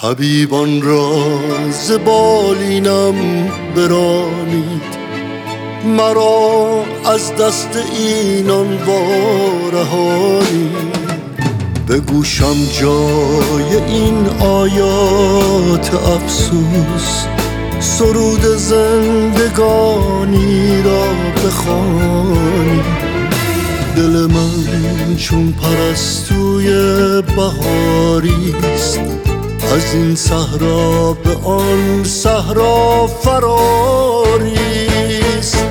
حبیبان را ز بالینم برانید، مرا از دست اینان وارهانید. به گوشم جای این آیات افسوس، سرود زندگانی را بخوانید. دل من چون پرستوی بهاریست، از این صحرا به آن صحرا فراریست.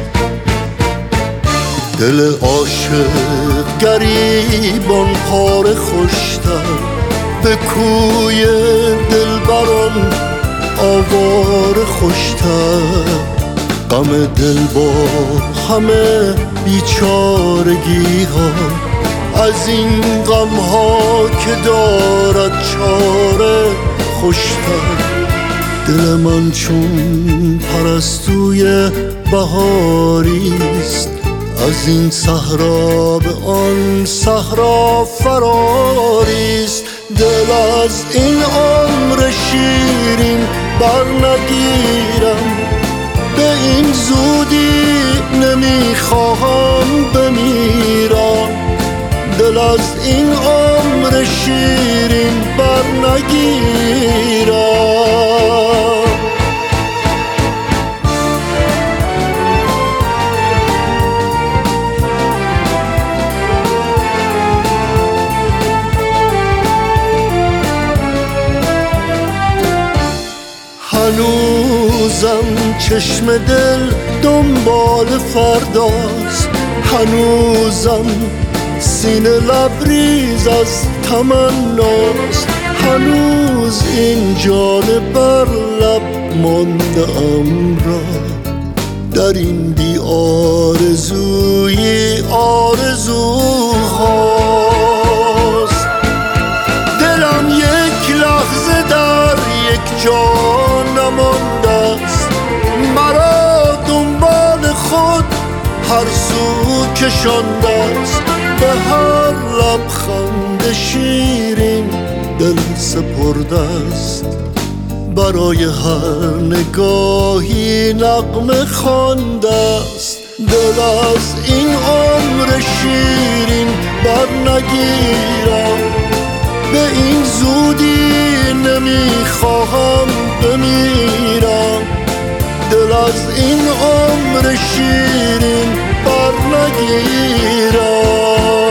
دل عاشق گریبان پاره خوشتر، به کوی دلبران آواره خوشتر. غم دل با همه بیچارگی ها، از این غم ها که دارد چاره خوشتر. دل من چون پرستوی بهاریست، از این صحرا به آن صحرا فراریست. دل از این عمر شیرین بر نگیرم، به این زودی نمیخواهم بمیرم. دل از این عمر شیرین بر نگیرم. هنوزم چشم دل دنبال فرداست، هنوزم سینه لبریز از تمناست. هنوز این جان بر لب مانده ام را، در این بی آرزوی آرزوهاست. دلم یک لحظه در یک جا نمانده است، مرا دنبال خود هر سو کشانده است. به هر لبخند شیرین دل سپرده است، برای هر نگاهی نغمه خوانده است. دل از این عمر شیرین بر نگیرم، به این زودی نمیخواهم بمیرم. دل از این عمر شیرین بر نگیرم.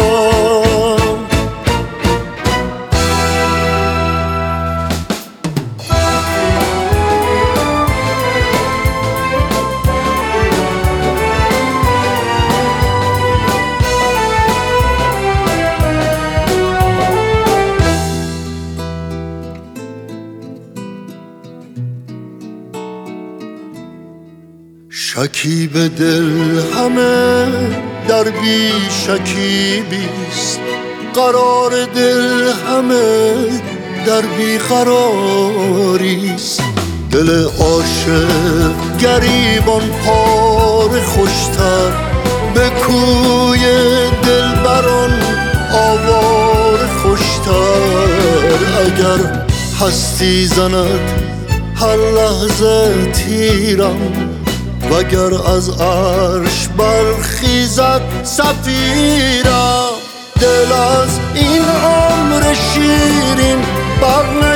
شکیب دل همه در بی شکیبیست، قرار دل همه در بی قراریست. دل عاشق گریبان پاره خوشتر، به کوی دلبران آواره خوشتر. اگر هستی زند هر لحظه تیرم، وگر از عرش برخیزد صفیرم. دل از این عمر شیرین بر